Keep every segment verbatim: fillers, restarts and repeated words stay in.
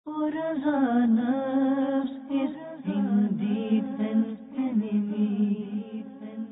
Nafs is indeed an enemy.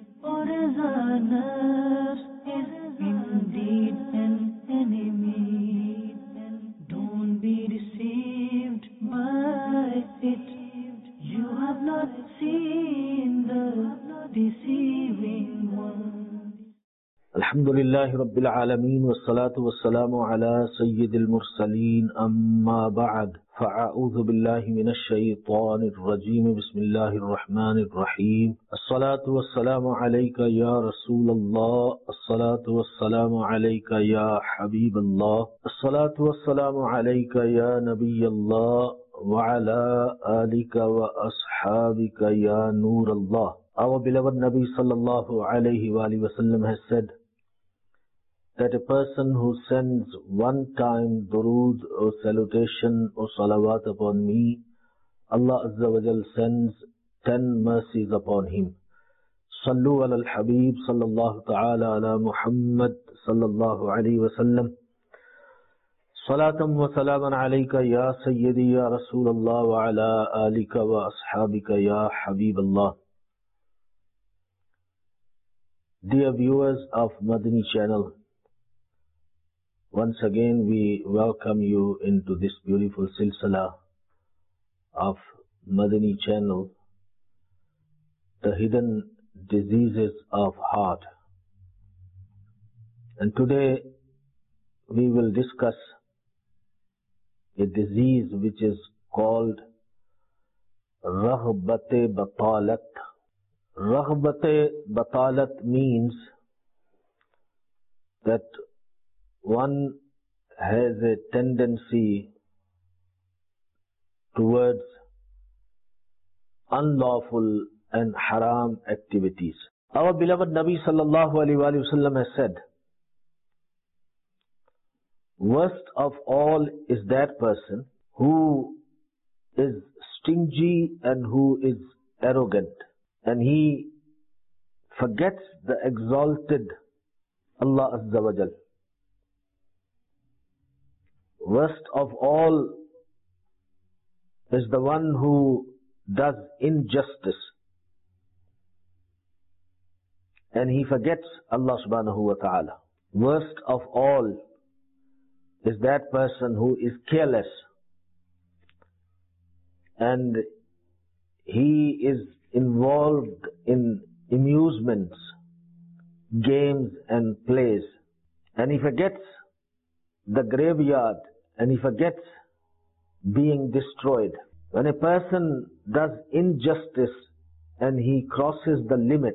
Nafs is indeed an enemy. Don't be deceived by it. You have not seen the deceiving one. الحمد لله رب العالمين والصلاة والسلام على سيد المرسلين أما بعد فأعوذ بالله من الشيطان الرجيم بسم الله الرحمن الرحيم الصلاة والسلام عليك يا رسول الله الصلاة والسلام عليك يا حبيب الله الصلاة والسلام عليك يا نبي الله وعلى آلك وأصحابك يا نور الله. Our beloved Nabi sallallahu alayhi wa alihi wasallam has said that a person who sends one time durood or salutation or salawat upon me, Allah Azza wa Jal sends ten mercies upon him. Sallu ala al-Habib sallallahu ta'ala ala Muhammad sallallahu alayhi wa sallam. Salatan wa salaman alayka ya Sayyidi ya Rasulallah wa ala alika wa ashabika ya Habib Allah. Dear viewers of Madani channel, once again we welcome you into this beautiful silsila of Madani channel, the hidden diseases of heart. And today we will discuss a disease which is called Raghbate Batalat. Raghbate Batalat means that one has a tendency towards unlawful and haram activities. Our beloved Nabi sallallahu alayhi wa sallam has said, worst of all is that person who is stingy and who is arrogant, and he forgets the exalted Allah Azza wa Jal. Worst of all is the one who does injustice and he forgets Allah subhanahu wa ta'ala. Worst of all is that person who is careless and he is involved in amusements, games and plays, and he forgets the graveyard and he forgets being destroyed. When a person does injustice and he crosses the limit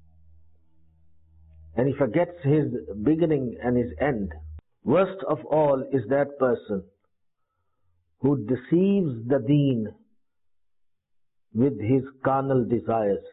and he forgets his beginning and his end, worst of all is that person who deceives the deen with his carnal desires.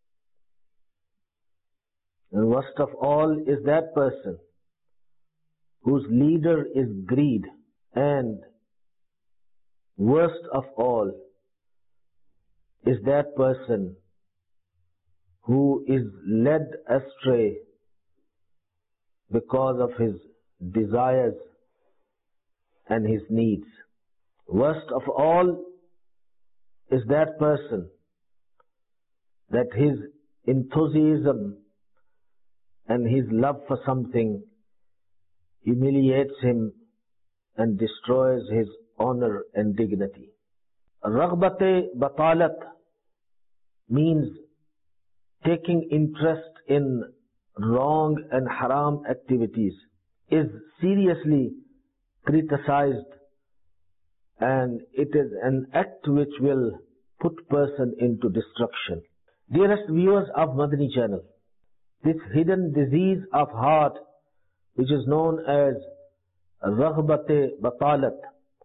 And worst of all is that person whose leader is greed. And worst of all is that person who is led astray because of his desires and his needs. Worst of all is that person that his enthusiasm and his love for something humiliates him and destroys his honor and dignity. Raghbate Batalat means taking interest in wrong and haram activities is seriously criticized, and it is an act which will put person into destruction. Dearest viewers of Madani channel, this hidden disease of heart, which is known as Raghbate Batalat,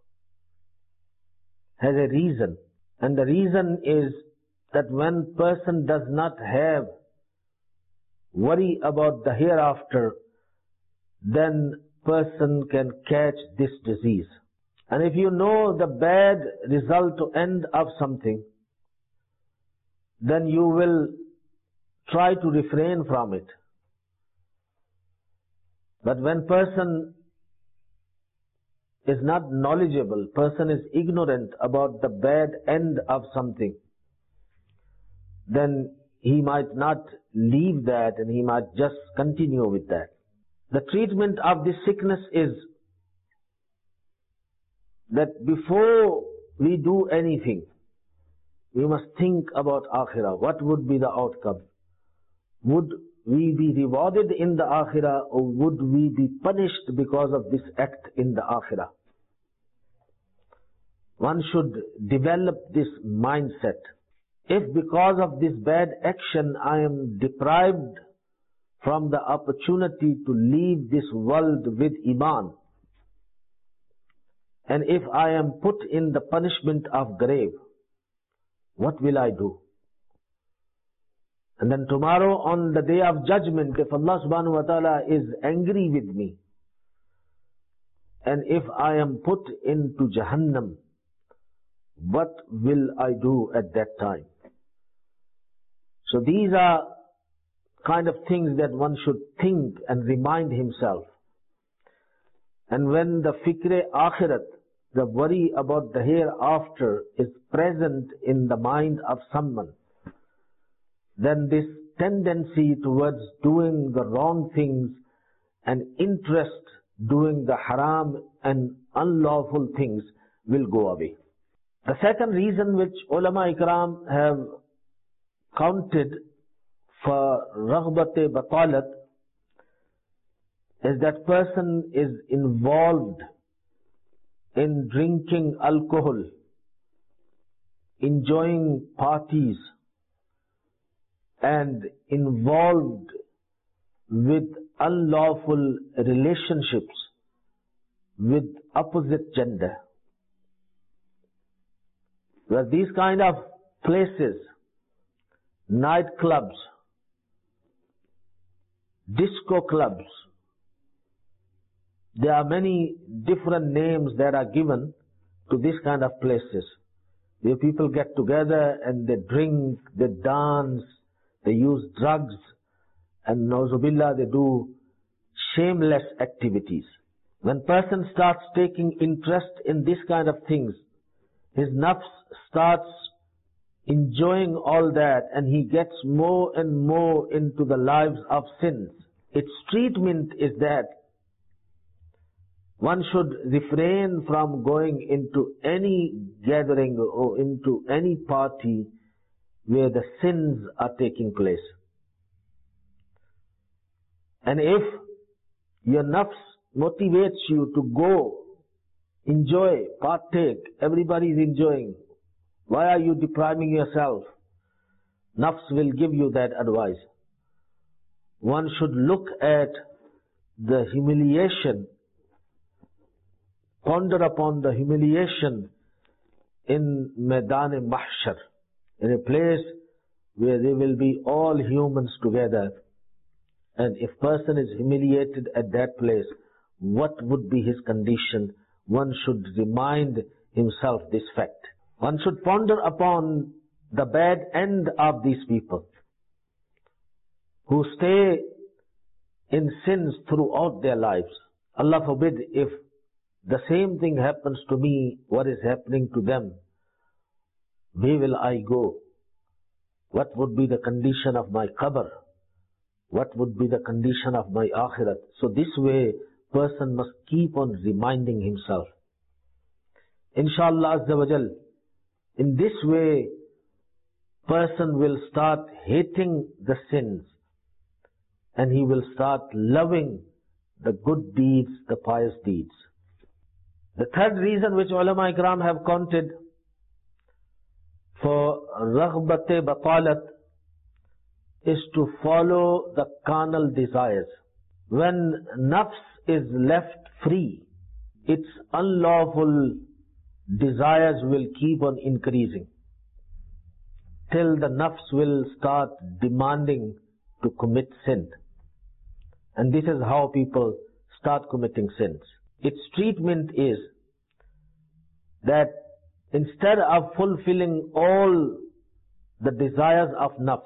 has a reason, and the reason is that when person does not have worry about the hereafter, then person can catch this disease. And if you know the bad result to end of something, then you will try to refrain from it. But when person is not knowledgeable, person is ignorant about the bad end of something, then he might not leave that and he might just continue with that. The treatment of this sickness is that before we do anything, we must think about Akhirah. What would be the outcome? Would we be rewarded in the Akhirah, or would we be punished because of this act in the Akhirah? One should develop this mindset. If because of this bad action I am deprived from the opportunity to leave this world with Iman, and if I am put in the punishment of grave, what will I do? And then tomorrow on the day of judgment, if Allah subhanahu wa ta'ala is angry with me, and if I am put into Jahannam, what will I do at that time? So these are kind of things that one should think and remind himself. And when the fikr akhirat, the worry about the hereafter, is present in the mind of someone, then this tendency towards doing the wrong things and interest doing the haram and unlawful things will go away. The second reason which ulama ikram have counted for raghbat-e batalat is that person is involved in drinking alcohol, enjoying parties, and involved with unlawful relationships with opposite gender. Where these kind of places, nightclubs, disco clubs, there are many different names that are given to this kind of places. Where people get together and they drink, they dance, they use drugs, and nauzubillah, they do shameless activities. When person starts taking interest in this kind of things, his nafs starts enjoying all that, and he gets more and more into the lives of sins. Its treatment is that one should refrain from going into any gathering or into any party where the sins are taking place. And if your nafs motivates you to go, enjoy, partake, everybody is enjoying, why are you depriving yourself? Nafs will give you that advice. One should look at the humiliation, ponder upon the humiliation in Maidan-e-Mahshar, in a place where there will be all humans together. And if person is humiliated at that place, what would be his condition? One should remind himself this fact. One should ponder upon the bad end of these people who stay in sins throughout their lives. Allah forbid if the same thing happens to me, what is happening to them, where will I go? What would be the condition of my qabr? What would be the condition of my akhirat? So this way, person must keep on reminding himself. Inshallah Azza wa Jal, in this way, person will start hating the sins, and he will start loving the good deeds, the pious deeds. The third reason which ulama ikram have counted for raghbat-e batalat is to follow the carnal desires. When nafs is left free, its unlawful desires will keep on increasing till the nafs will start demanding to commit sin. And this is how people start committing sins. Its treatment is that instead of fulfilling all the desires of nafs,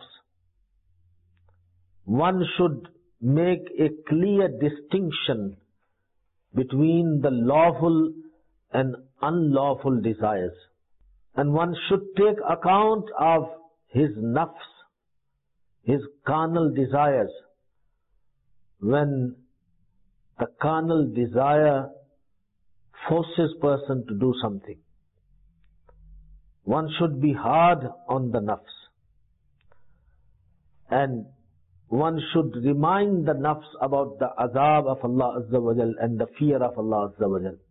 one should make a clear distinction between the lawful and unlawful desires. And one should take account of his nafs, his carnal desires, when the carnal desire forces person to do something. One should be hard on the nafs. And one should remind the nafs about the azab of Allah Azza wa Jal and the fear of Allah Azza wa Jal.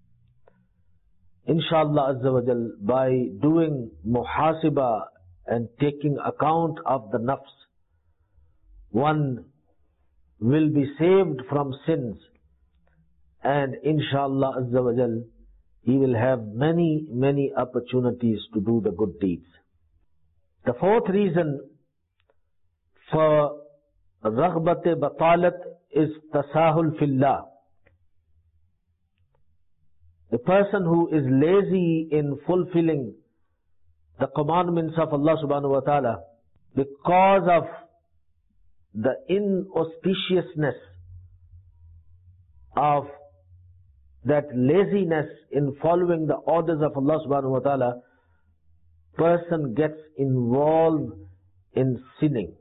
Inshallah Azza wa Jal, by doing muhasibah and taking account of the nafs, one will be saved from sins, and inshallah Azza wa Jal, he will have many, many opportunities to do the good deeds. The fourth reason for raghbat-e batalat is tasahul fillah. A person who is lazy in fulfilling the commandments of Allah subhanahu wa ta'ala because of the inauspiciousness of that laziness in following the orders of Allah subhanahu wa ta'ala, person gets involved in sinning.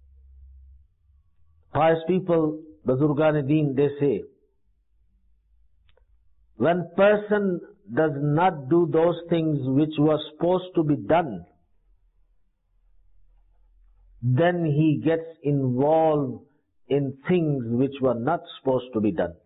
Pious people, Bazurgan-e-Deen, they say, when person does not do those things which were supposed to be done, then he gets involved in things which were not supposed to be done.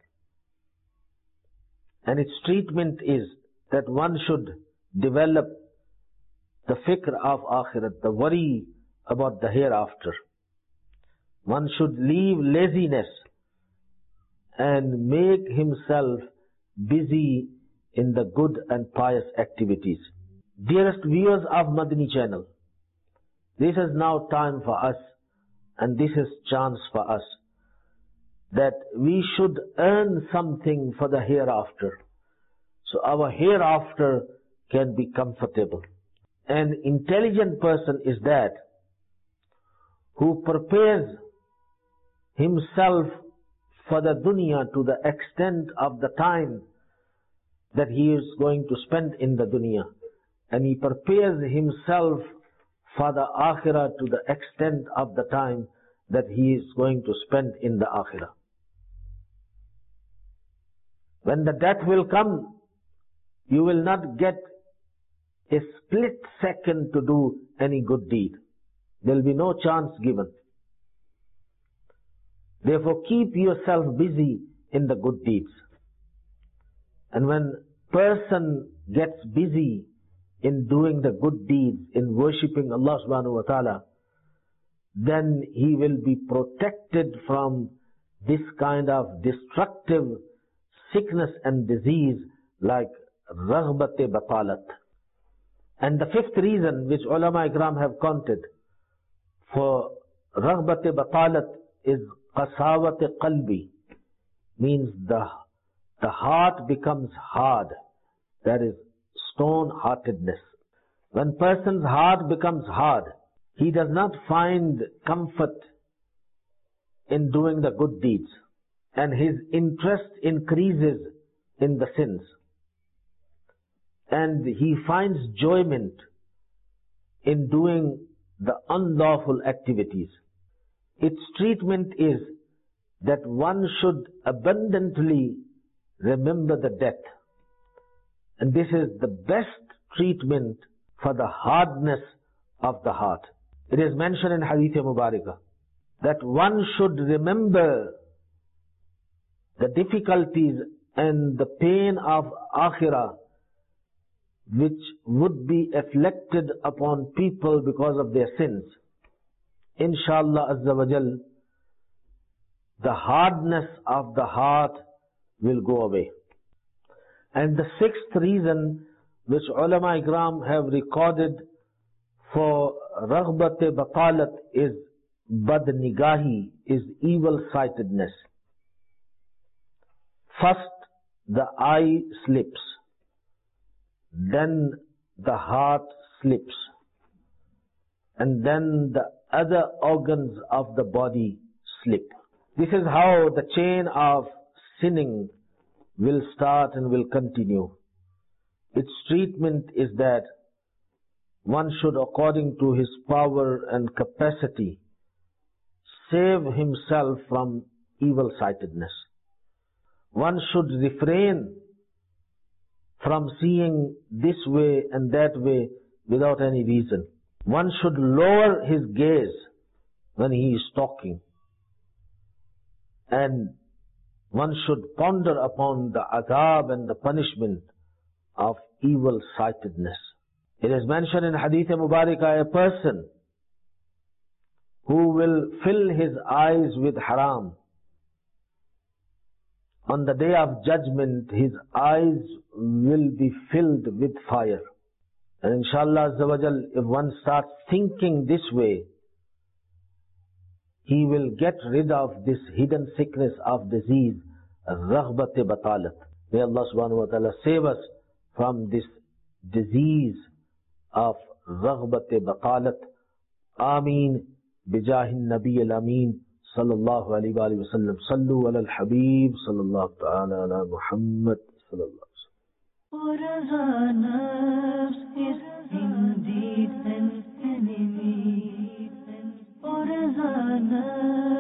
And its treatment is that one should develop the fikr of akhirat, the worry about the hereafter. One should leave laziness and make himself busy in the good and pious activities. Dearest viewers of Madani channel, this is now time for us, and this is chance for us, that we should earn something for the hereafter, so our hereafter can be comfortable. An intelligent person is that who prepares himself for the dunya to the extent of the time that he is going to spend in the dunya, and he prepares himself for the akhirah to the extent of the time that he is going to spend in the akhirah. When the death will come, you will not get a split second to do any good deed. There will be no chance given. Therefore, keep yourself busy in the good deeds. And when person gets busy in doing the good deeds, in worshipping Allah subhanahu wa ta'ala, then he will be protected from this kind of destructive sickness and disease like raghbat-e batalat. And the fifth reason which ulama ikram have counted for raghbat-e batalat is qasawat-e qalbi, means the, the heart becomes hard. That is stone-heartedness. When person's heart becomes hard, he does not find comfort in doing the good deeds, and his interest increases in the sins, and he finds enjoyment in doing the unlawful activities. Its treatment is that one should abundantly remember the death, and this is the best treatment for the hardness of the heart. It is mentioned in Hadith Mubarakah that one should remember the difficulties and the pain of akhirah which would be afflicted upon people because of their sins. Inshallah Azza wa Jal, the hardness of the heart will go away. And the sixth reason which ulama ikram have recorded for raghbat-e batalat is bad nigahi, is evil-sightedness. First, the eye slips, then the heart slips, and then the other organs of the body slip. This is how the chain of sinning will start and will continue. its treatment is that one should, according to his power and capacity, save himself from evil-sightedness. One should refrain from seeing this way and that way without any reason. One should lower his gaze when he is talking. And one should ponder upon the adab and the punishment of evil-sightedness. It is mentioned in Hadith Mubarakah, a person who will fill his eyes with haram, on the day of judgment, his eyes will be filled with fire. And inshallah Azza wa Jal, if one starts thinking this way, he will get rid of this hidden sickness of disease, Raghbat Batalat. May Allah subhanahu wa ta'ala save us from this disease of Raghbat Batalat. Ameen. Bijahin Nabi al-Ameen. Sallallahu alayhi wa sallam. Sallu ala al-Habib. Sallallahu ta'ala ala Muhammad. Sallallahu alayhi wa sallam. Is indeed an enemy. Or as